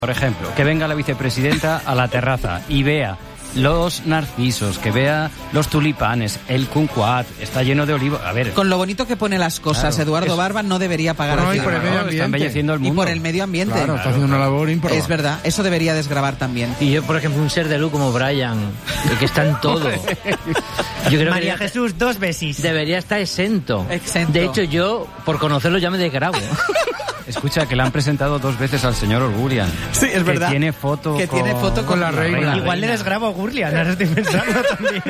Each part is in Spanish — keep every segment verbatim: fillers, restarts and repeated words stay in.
Por ejemplo, que venga la vicepresidenta a la terraza y vea los narcisos, que vea los tulipanes, el kumquat, está lleno de olivos. A ver, con lo bonito que pone las cosas, claro, Eduardo es... Barba no debería pagar no, aquí. Y por el medio ambiente. Está embelleciendo el mundo. Y por el medio ambiente. Claro, está haciendo una labor improbable. Es verdad, eso debería desgravar también. Y yo, por ejemplo, un ser de luz como Brian, que está en todo. Yo creo María que Jesús, dos besis. Debería estar exento. Exento. De hecho, yo, por conocerlo, ya me desgravo. Escucha, que le han presentado dos veces al señor Orgurian. Sí, es verdad. Que tiene foto que con... tiene foto con, con la reina. reina. Igual le desgrabo a Orgurian, ahora estoy pensando también.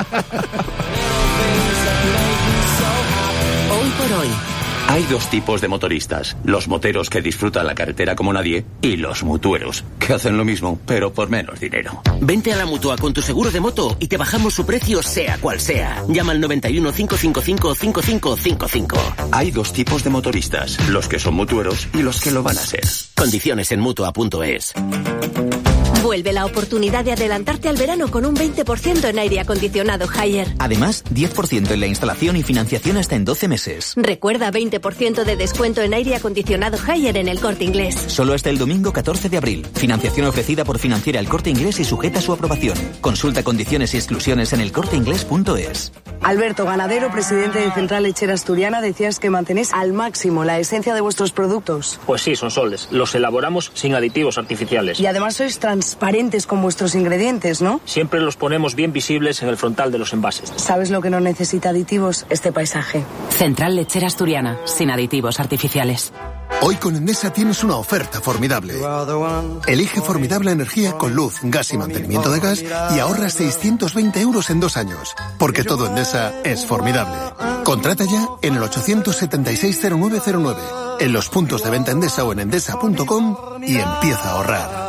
Hoy por hoy. Hay dos tipos de motoristas, los moteros que disfrutan la carretera como nadie y los mutueros, que hacen lo mismo, pero por menos dinero. Vente a la Mutua con tu seguro de moto y te bajamos su precio sea cual sea. Llama al noventa y uno, cinco cinco cinco, cinco cinco cinco cinco. Hay dos tipos de motoristas, los que son mutueros y los que lo van a ser. Condiciones en mutua punto es. Vuelve la oportunidad de adelantarte al verano con un veinte por ciento en aire acondicionado Haier. Además, diez por ciento en la instalación y financiación hasta en doce meses. Recuerda veinte por ciento de descuento en aire acondicionado Haier en El Corte Inglés. Solo hasta el domingo catorce de abril. Financiación ofrecida por Financiera El Corte Inglés y sujeta a su aprobación. Consulta condiciones y exclusiones en el corte inglés punto es. Alberto Ganadero, presidente de Central Lechera Asturiana, decías que mantenéis al máximo la esencia de vuestros productos. Pues sí, son soles. Los elaboramos sin aditivos artificiales. Y además sois transparentes con vuestros ingredientes, ¿no? Siempre los ponemos bien visibles en el frontal de los envases. ¿Sabes lo que no necesita aditivos? Este paisaje. Central Lechera Asturiana, sin aditivos artificiales. Hoy con Endesa tienes una oferta formidable. Elige formidable energía con luz, gas y mantenimiento de gas y ahorra seiscientos veinte euros en dos años. Porque todo Endesa es formidable. Contrata ya en el ochocientos setenta y seis cero nueve cero nueve, en los puntos de venta Endesa o en endesa punto com y empieza a ahorrar.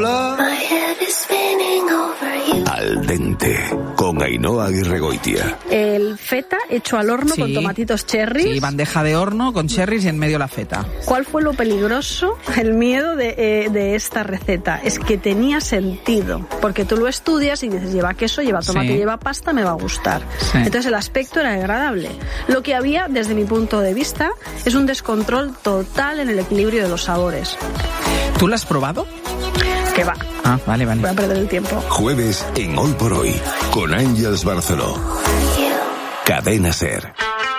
Al dente, con Ainhoa Aguirregoitia. El feta hecho al horno, sí, con tomatitos cherries. Sí, bandeja de horno con cherries y en medio la feta. ¿Cuál fue lo peligroso? El miedo de, eh, de esta receta. Es que tenía sentido, porque tú lo estudias y dices, lleva queso, lleva tomate, sí, lleva pasta, me va a gustar. Sí. Entonces el aspecto era agradable. Lo que había, desde mi punto de vista, es un descontrol total en el equilibrio de los sabores. ¿Tú lo has probado? Que va. Ah, vale, vale. Voy a perder el tiempo. Jueves en Hoy por Hoy, con Ángels Barceló. Cadena SER.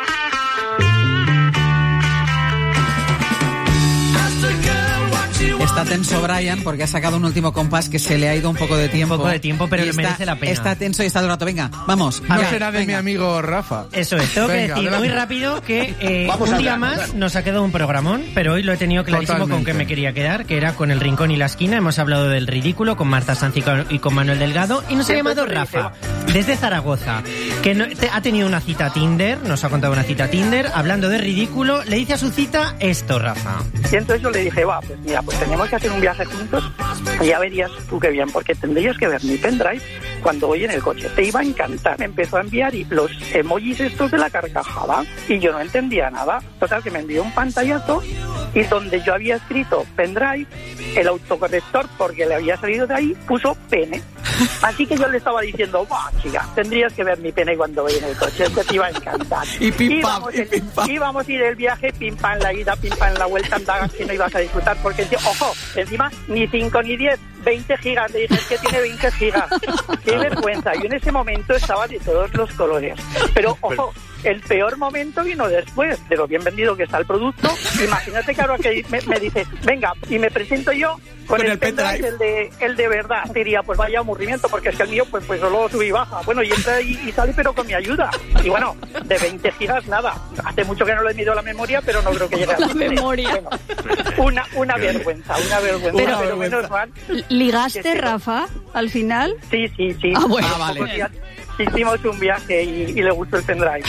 Está tenso Brian porque ha sacado un último compás que se le ha ido un poco de tiempo. Un poco de tiempo, pero le está, merece la pena. Está tenso y está todo el rato. Venga, vamos. No ya, será de venga. mi amigo Rafa. Eso es, tengo Venga, que decir adelante. muy rápido que eh, un día más nos ha quedado un programón, pero hoy lo he tenido clarísimo. Totalmente. Con qué me quería quedar, que era con El Rincón y la Esquina. Hemos hablado del ridículo con Marta Sanz y con Manuel Delgado y nos ha llamado Rafa, desde Zaragoza, que no, te, ha tenido una cita Tinder, nos ha contado una cita Tinder, hablando de ridículo, le dice a su cita esto, Rafa. Y entonces yo le dije, va, pues mira, pues tenemos que hacer un viaje juntos. Ya verías tú qué bien, porque tendrías que ver mi pendrive cuando voy en el coche. Te iba a encantar. Me empezó a enviar y los emojis estos de la carcajada y yo no entendía nada. Total, que me envió un pantallazo y donde yo había escrito pendrive, el autocorrector, porque le había salido de ahí, puso pene. Así que yo le estaba diciendo, va, chica, tendrías que ver mi pene cuando voy en el coche, que te iba a encantar. Y pim pam, íbamos, y el, pim pam. íbamos a ir el viaje, pim pam la ida, pim pam la vuelta, andagas que no ibas a disfrutar, porque, ojo, encima ni cinco ni diez, veinte gigas, le dije, es que tiene veinte gigas. Qué vergüenza. Yo en ese momento estaba de todos los colores. Pero, ojo, el peor momento vino después de lo bien vendido que está el producto. Imagínate que ahora que me, me dice, venga, y me presento yo con, con el, el pendrive, el de, el de verdad. Diría, pues vaya aburrimiento, porque es que el mío, pues, pues solo sube y baja. Bueno, y entra y, y sale, pero con mi ayuda. Y bueno, de veinte gigas, nada. Hace mucho que no le he midido la memoria, pero no creo que llegue a la memoria. Bueno, una, una vergüenza, una vergüenza. Pero, pero menos mal. ¿Ligaste, Rafa, al final? Sí, sí, sí. Ah, bueno. Ah, vale. Hicimos un viaje y, y le gustó el pendrive.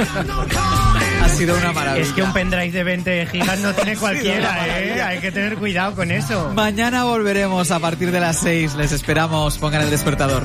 Ha sido una maravilla. Es que un pendrive de veinte gigas no tiene cualquiera, ¿eh? Hay que tener cuidado con eso. Mañana volveremos a partir de las seis. Les esperamos. Pongan el despertador.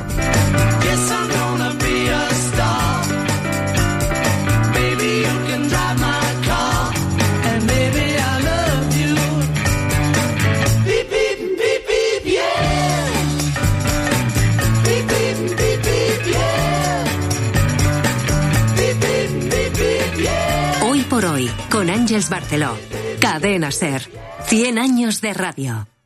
Hoy por hoy, con Ángels Barceló. Cadena SER. cien años de radio.